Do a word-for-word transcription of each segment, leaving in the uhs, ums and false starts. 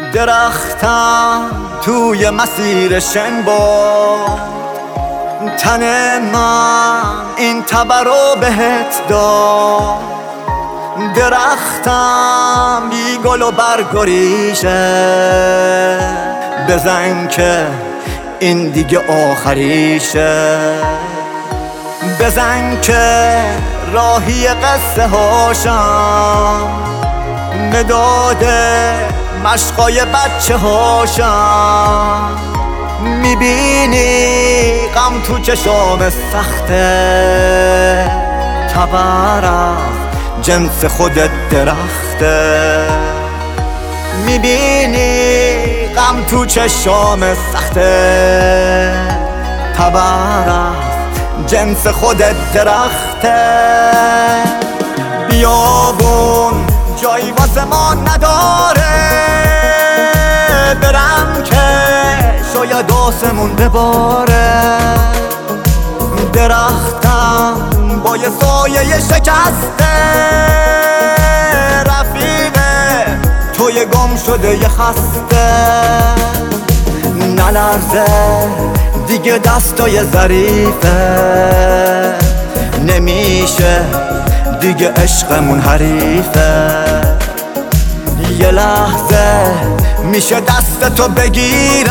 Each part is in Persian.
درختم توی مسیر شن بود، تن من این تبر رو بهت داد. درختم بی گل و برگ و ریشه، بزن که این دیگه آخریشه. بزن که راهی قصه هاشم، مداد مشقای بچه هاشم. میبینی غم تو چشام سخته، تبر از جنس خودت درخته. میبینی غم تو چشام سخته، تبر از جنس خودت درخته. بیابون جایی واسه ما نداره، برم که شاید آسمون بباره. درختم با یه سایه شکسته، رفیقه توی گم شده یه خسته. نلرزه دیگه دستای ظریفه، نمیشه دیگه عشقمون حریفه. یه لحظه میشه دستتو بگیرم،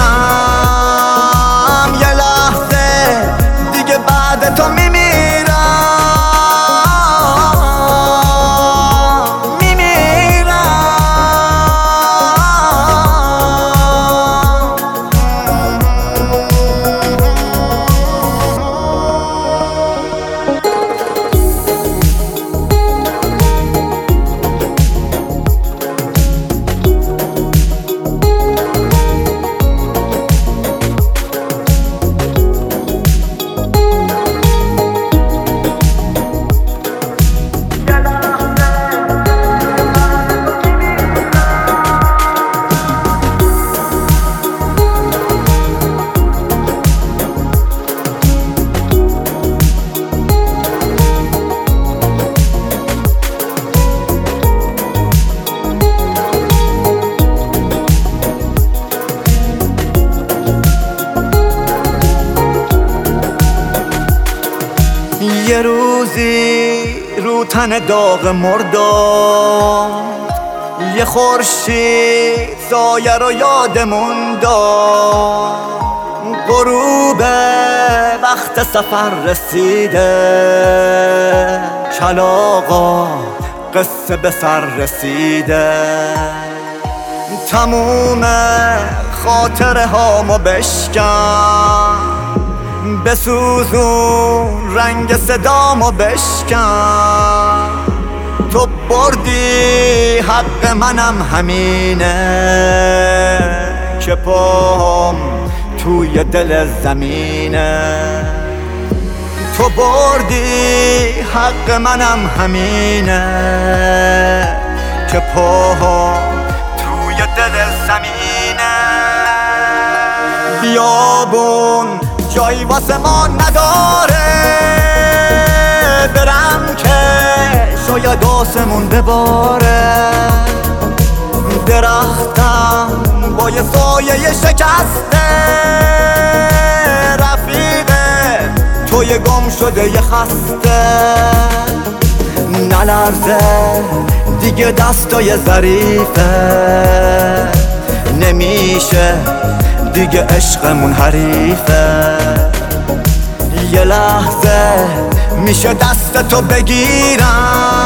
یه لحظه دیگه بعد تو میمیرم. یه روزی رو تن داغ مرداد، یه خورشید سایه رو یادمون داد. غروب وقت سفر رسیده، کلاغا قصه به سر رسیده. تموم خاطره هامو بشکن، بسوزون رنگ صدامو بشکن. تو بردی حق منم همینه، که پام توی دل زمینه. تو بردی حق منم همینه، که پام توی دل زمینه. بیابون جایی واسه ما نداره، برم که شاید آسمون بباره. درختم با یه سایه شکسته، رفیقه توی گم شده یه خسته. نلرزه دیگه دستای ظریفه، نمیشه دیگه عشقمون حریفه. یه لحظه میشه دستتو بگیرم،